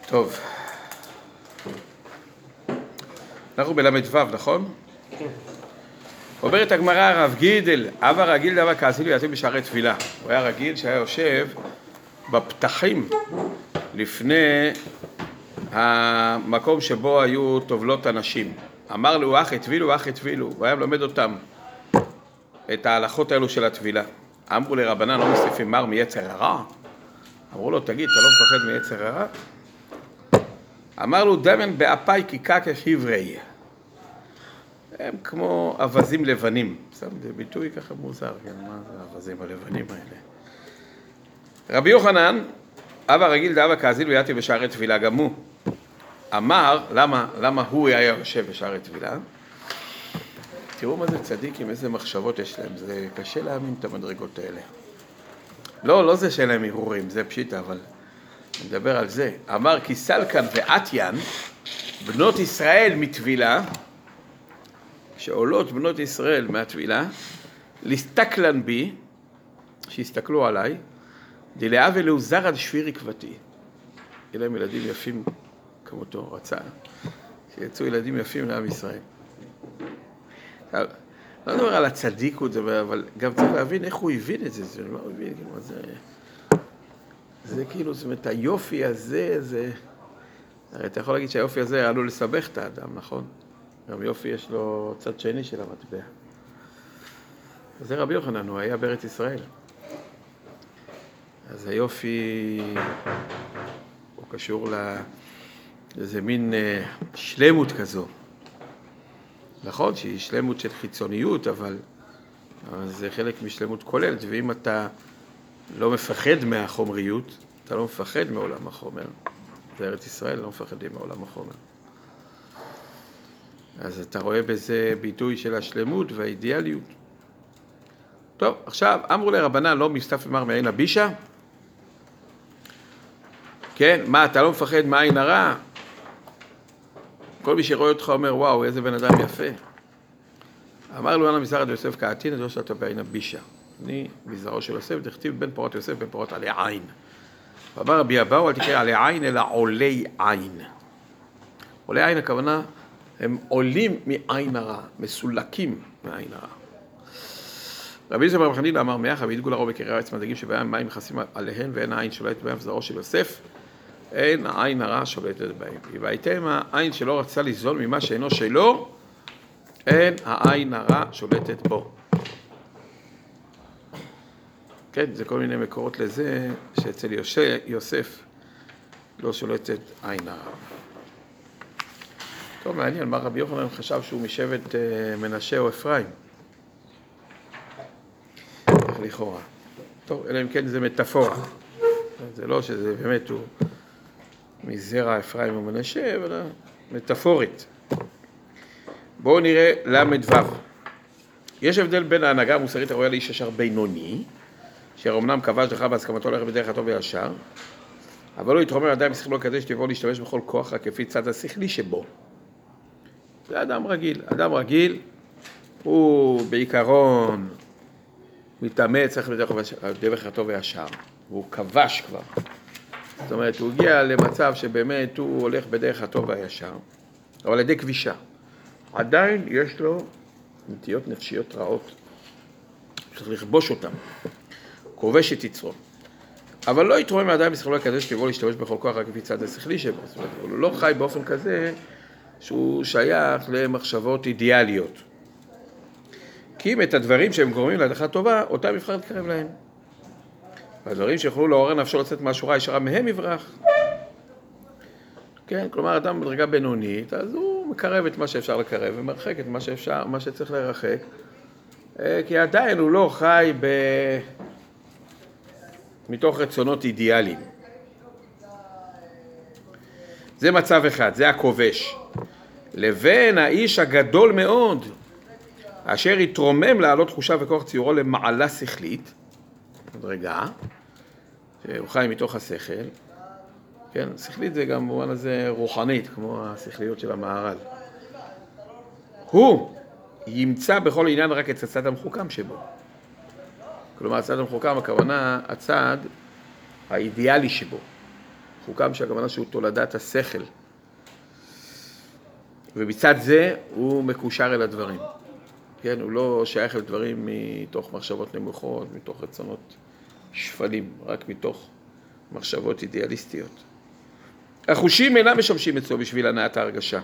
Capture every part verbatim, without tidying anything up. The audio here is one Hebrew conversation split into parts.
טוב. אנחנו בלמד ו', נכון? כן. אומרת הגמרא, רב גידל, אבא רגיל דבר כעשינו יעשו בשערי תפילה. הוא היה רגיל שהיה יושב בפתחים לפני המקום שבו היו טובלות אנשים. אמר לו, אח הטבילו, אח הטבילו. הוא היה מלמד אותם את ההלכות האלו של התפילה. אמרו לרבנן, לא מוסיפים מר מיצר הרע? אמרו לו, תגיד, אתה לא מפחד מיצר הרע? אמר לו, דמן באפי קיקה כחברי. הם כמו אבזים לבנים. שם זה ביטוי ככה מוזר, כן? מה זה האבזים הלבנים האלה? רבי יוחנן, אבא רגיל דאבא כאזילו יתי בשערי תפילה, גם הוא. אמר, למה, למה הוא היה יושב בשערי תפילה? תראו מה זה צדיקים, איזה מחשבות יש להם. זה קשה להאמין את המדרגות האלה. לא, לא זה שאין להם הרהורים, זה פשיטה, אבל אני מדבר על זה. אמר כי סלקן ועתיין, בנות ישראל מתפילה, שעולות בנות ישראל מהתפילה, להסתכלן בי, שיסתכלו עליי, דלאה ולאו זרד שפיר עקבתי. יהיו להם ילדים יפים כמותו, רצה, שיצאו ילדים יפים לעם ישראל. לא מדבר על הצדיקות, אבל גם צריך להבין איך הוא הבין את זה, זה לא הבין, זה, זה כאילו, זאת אומרת, היופי הזה, זה, הרי אתה יכול להגיד שהיופי הזה עלול לסבך את האדם, נכון? גם יופי יש לו צד שני של המטבע. זה רבי יוחנן, הוא היה בארץ ישראל. אז היופי הוא קשור לאיזה מין שלמות כזו. נכון שהיא שלמות של חיצוניות, אבל, אבל זה חלק משלמות כוללת, ואם אתה לא מפחד מהחומריות, אתה לא מפחד מעולם החומר. בארץ ישראל לא מפחדים מעולם החומר. אז אתה רואה בזה ביטוי של השלמות והאידיאליות. טוב, עכשיו, אמרו לרבנן, לא מסתף אמר מעין הבישה? כן, מה, אתה לא מפחד מעין הרע? כל מי שרואה אותך אומר, וואו, איזה בן אדם יפה. אמר לו, אנא מזרע יוסף כעתין, אז לא שאתה בעין הבישה. אני מזרעו של יוסף, תכתיב בין פורות יוסף, בין פורות עלי עין. ואמר רבי אבאו, אל תקרא עלי עין, אלא עולי עין. עולי עין, הכוונה, הם עולים מעין הרע, מסולקים מעין הרע. רבי זמר מחנין אמר מאחה, וידגו לרוב בקרי הארץ מדגים שבהם מים מכסים עליהן, ואין העין שולטת בהם זרעו של יוסף, אין העין הרע שולטת בהם. והייתם העין שלא רצה לזול ממה שאינו שלו, אין העין הרע שולטת בו. כן, זה כל מיני מקורות לזה, שאצל יוסף לא שולטת עין הרע. טוב, מעניין, מה רבי יוחנן חשב שהוא משבט מנשה או אפרים? איך לכאורה. טוב, אלא אם כן זה מטאפורה. זה לא שזה באמת הוא מזרע אפרים או מנשה, אבל מטאפורית. בואו נראה למד ו'. יש הבדל בין ההנהגה המוסרית הראויה לאיש ישר בינוני, אשר אמנם כבש דרך בהסכמתו ללכת בדרך הטוב וישר, אבל הוא יתרומם עדיין בשכלו כזה שתבוא להשתמש בכל כוח רק כפי צד השכלי שבו. זה אדם רגיל. אדם רגיל הוא בעיקרון מתאמץ, צריך בדרך הטוב וישר. והוא כבש כבר. זאת אומרת, הוא הגיע למצב שבאמת הוא הולך בדרך הטוב והישר, אבל על ידי כבישה. עדיין יש לו נטיות נפשיות רעות. צריך לכבוש אותם. כובש את יצרו. אבל לא יתרומם מעדיין בשכלו כזה שתבוא להשתמש בכל כוח רק כפי צד השכלי שבו. זאת אומרת, הוא לא חי באופן כזה שהוא שייך למחשבות אידיאליות. כי אם את הדברים שהם גורמים להדחה טובה, אותם יבחר להתקרב להם. והדברים שיכולו לעורר נפשו לצאת מהשורה הישרה מהם יברח. כן, כלומר, אדם בדרגה בינונית, אז הוא מקרב את מה שאפשר לקרב, ומרחק את מה שאפשר, מה שצריך לרחק. כי עדיין הוא לא חי ב... מתוך רצונות אידיאליים. זה מצב אחד, זה הכובש. לבין האיש הגדול מאוד, אשר יתרומם לעלות תחושה וכוח ציורו למעלה שכלית, מדרגה, שהוא חי מתוך השכל, כן, שכלית זה גם במובן הזה רוחנית, כמו השכליות של המהר"ל. הוא ימצא בכל עניין רק את הצד המחוכם שבו. כלומר, הצד המחוכם, הכוונה, הצד האידיאלי שבו. חוקם שהכוונה שהוא תולדת השכל. ומצד זה הוא מקושר אל הדברים. כן, הוא לא שייך לדברים מתוך מחשבות נמוכות, מתוך רצונות שפלים, רק מתוך מחשבות אידיאליסטיות. החושים אינם משמשים אצלו בשביל הנעת ההרגשה.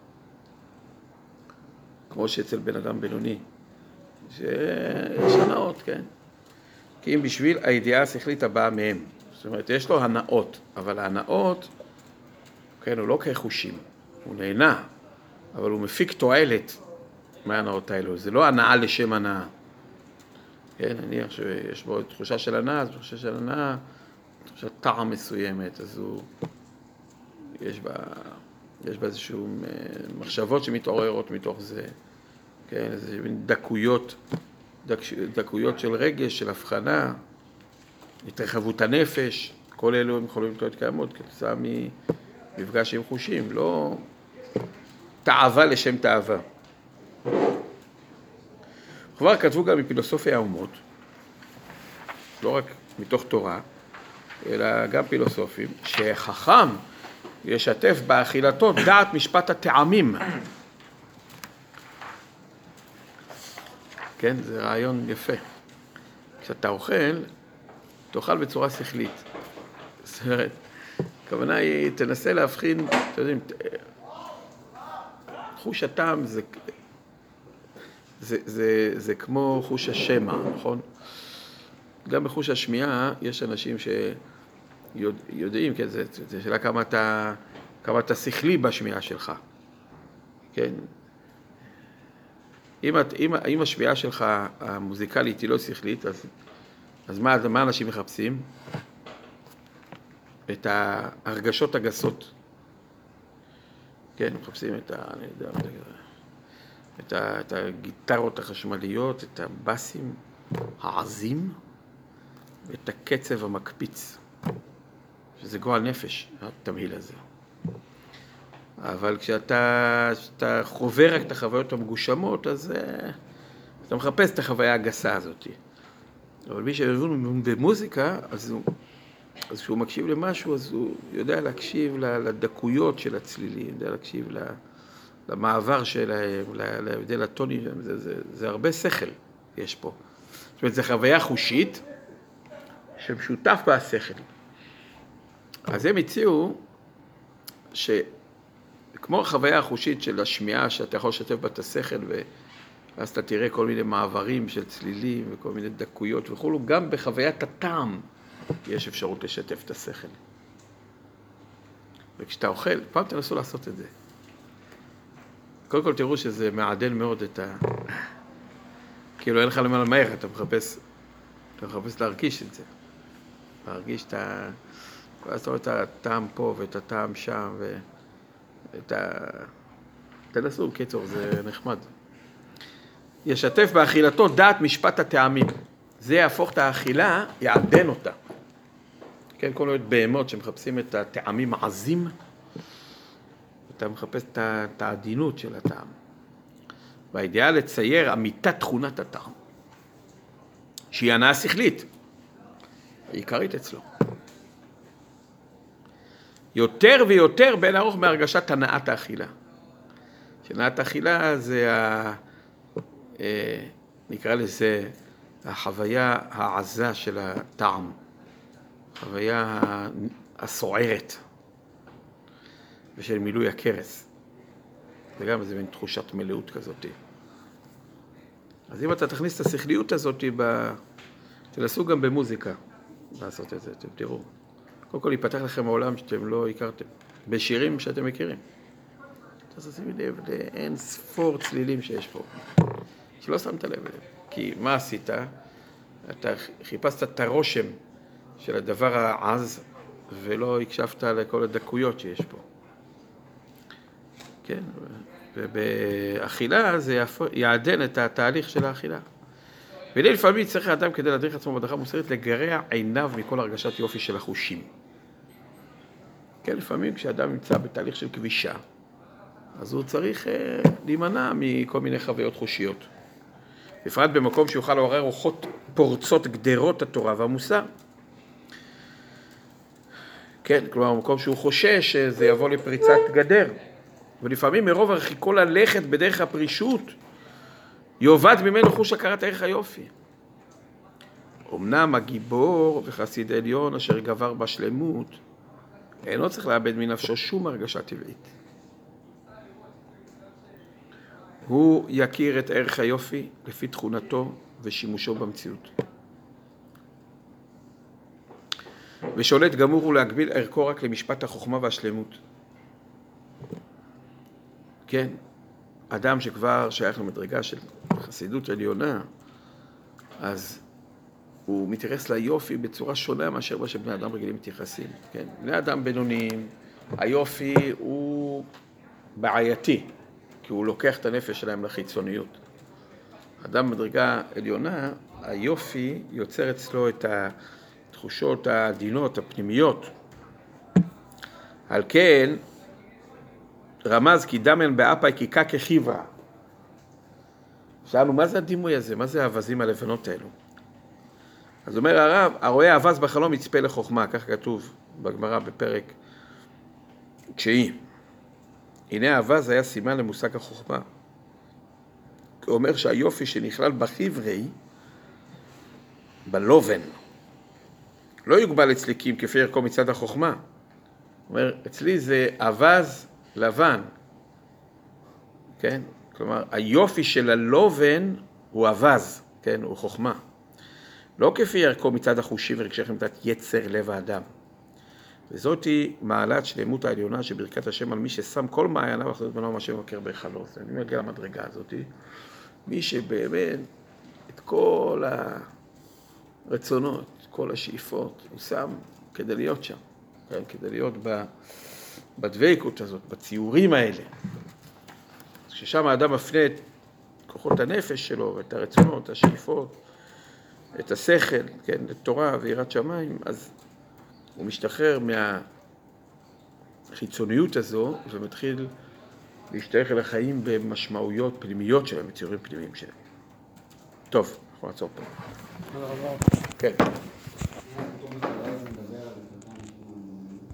כמו שאצל בן אדם בינוני, שיש הנאות, כן? כי אם בשביל הידיעה השכלית הבאה מהם. זאת אומרת, יש לו הנאות, אבל ההנאות, כן, הוא לא כחושים, הוא נהנה, אבל הוא מפיק תועלת מההנאות האלו. זה לא הנאה לשם הנאה. כן, נניח שיש בו תחושה של הנאה, אז תחושה של הנאה, תחושת טעם מסוימת, אז הוא, יש בה, יש בה איזשהו מחשבות שמתעוררות מתוך זה, כן, איזה דקויות, דק, דקויות של רגש, של הבחנה, התרחבות הנפש, כל אלו הם יכולים להיות קיימות כתוצאה ממפגש עם חושים, לא תאווה לשם תאווה. כבר כתבו גם מפילוסופיה האומות, לא רק מתוך תורה, אלא גם פילוסופים, שחכם ישתף באכילתו דעת משפט הטעמים. כן, זה רעיון יפה. כשאתה אוכל, תאכל בצורה שכלית. זאת אומרת, הכוונה היא, תנסה להבחין, אתם יודעים, חוש הטעם זה, זה, זה, זה כמו חוש השמע, נכון? גם בחוש השמיעה יש אנשים שיודעים, כן, זה, זה שאלה כמה אתה, כמה אתה שכלי בשמיעה שלך, כן? אם, את, אם, אם השמיעה שלך המוזיקלית היא לא שכלית, אז, אז מה, מה אנשים מחפשים? את ההרגשות הגסות. כן, מחפשים את, ה, אני יודע, את, ה, את הגיטרות החשמליות, את הבאסים העזים, ואת הקצב המקפיץ, שזה גועל נפש, התמהיל הזה. אבל כשאתה, כשאתה חווה רק את החוויות המגושמות, אז אתה מחפש את החוויה הגסה הזאת. אבל מי שמבין במוזיקה, אז הוא, אז כשהוא מקשיב למשהו, אז הוא יודע להקשיב לדקויות של הצלילים, יודע להקשיב למעבר שלהם, להבדל הטוני, זה, זה, זה הרבה שכל יש פה. זאת אומרת, זו חוויה חושית שמשותף בה השכל. אז הם הציעו שכמו החוויה החושית של השמיעה, שאתה יכול לשתף בה את השכל, ואז אתה תראה כל מיני מעברים של צלילים וכל מיני דקויות וכו', גם בחוויית הטעם יש אפשרות לשתף את השכל. וכשאתה אוכל, פעם תנסו לעשות את זה. קודם כל תראו שזה מעדן מאוד את ה... כאילו אין לך למה למהר, אתה מחפש, אתה מחפש להרגיש את זה. להרגיש את ה... ואז אתה רואה את הטעם פה ואת הטעם שם ואת ה... תנסו, קיצור, זה נחמד. ישתף באכילתו דעת משפט הטעמים. זה יהפוך את האכילה, יעדן אותה. כן, כל מיני בהמות שמחפשים את הטעמים העזים, אתה מחפש את העדינות של הטעם. והאידיאל לצייר אמיתת תכונת הטעם, שהיא הנאה שכלית, היא עיקרית אצלו. יותר ויותר בין ארוך מהרגשת הנאת האכילה. שנאת האכילה זה, ה... נקרא לזה, החוויה העזה של הטעם, החוויה הסוערת ושל מילוי הכרס. וגם זה מין תחושת מלאות כזאת. אז אם אתה תכניס את השכליות הזאת, ב... תנסו גם במוזיקה לעשות את זה, אתם תראו. קודם כל ייפתח לכם העולם שאתם לא הכרתם, בשירים שאתם מכירים. אז שימי לב לאין ספור צלילים שיש פה, שלא שמת לב אליהם. כי מה עשית? אתה חיפשת את הרושם של הדבר העז, ולא הקשבת לכל הדקויות שיש פה. כן, ובאכילה זה יעדן את התהליך של האכילה. ולי לפעמים צריך האדם כדי להדריך עצמו בדרכה מוסרית לגרע עיניו מכל הרגשת יופי של החושים. כן, לפעמים כשאדם נמצא בתהליך של כבישה, אז הוא צריך אה, להימנע מכל מיני חוויות חושיות. בפרט במקום שיוכל לעורר רוחות פורצות גדרות התורה והמוסר. כן, כלומר, במקום שהוא חושש שזה יבוא לפריצת גדר. ולפעמים מרוב הרחיקו ללכת בדרך הפרישות, יאבד ממנו חוש הכרת ערך היופי. אמנם הגיבור וחסיד עליון אשר גבר בשלמות, אינו צריך לאבד מנפשו שום הרגשה טבעית. הוא יכיר את ערך היופי לפי תכונתו ושימושו במציאות. ושולט גמור הוא להגביל ערכו רק למשפט החוכמה והשלמות. כן, אדם שכבר שייך למדרגה של חסידות עליונה, אז הוא מתייחס ליופי בצורה שונה מאשר מה שבני אדם רגילים מתייחסים. כן? בני אדם בינוניים, היופי הוא בעייתי, כי הוא לוקח את הנפש שלהם לחיצוניות. אדם במדרגה עליונה, היופי יוצר אצלו את התחושות העדינות, הפנימיות. על כן, רמז כי דמיין באפי כיקה כחיבה. שאלנו, מה זה הדימוי הזה? מה זה האבזים הלבנות האלו? אז אומר הרב, הרואה האבז בחלום יצפה לחוכמה, כך כתוב בגמרא בפרק תשיעי. הנה האבז היה סימן למושג החוכמה. הוא אומר שהיופי שנכלל בחברי, בלובן, לא יוגבל אצלי כפי ערכו מצד החוכמה. הוא אומר, אצלי זה אבז לבן. כן? כלומר, היופי של הלובן הוא אבז, כן? הוא חוכמה. לא כפי ערכו מצד החושים ורגשי מצד יצר לב האדם. וזאת היא מעלת שלמות העליונה שברכת השם על מי ששם כל מעייניו אחדות בנו מה שמבקר בהיכלו. אני מגיע למדרגה הזאת. מי שבאמת את כל הרצונות, כל השאיפות, הוא שם כדי להיות שם. כן? כדי להיות בדבקות הזאת, בציורים האלה. כששם האדם מפנה את כוחות הנפש שלו ואת הרצונות, את השאיפות, את השכל, כן, את תורה ויראת שמיים, אז הוא משתחרר מהחיצוניות הזו ומתחיל להשתייך אל החיים במשמעויות פנימיות שלהם, בציורים פנימיים שלהם. טוב, אנחנו נעצור פה. כן.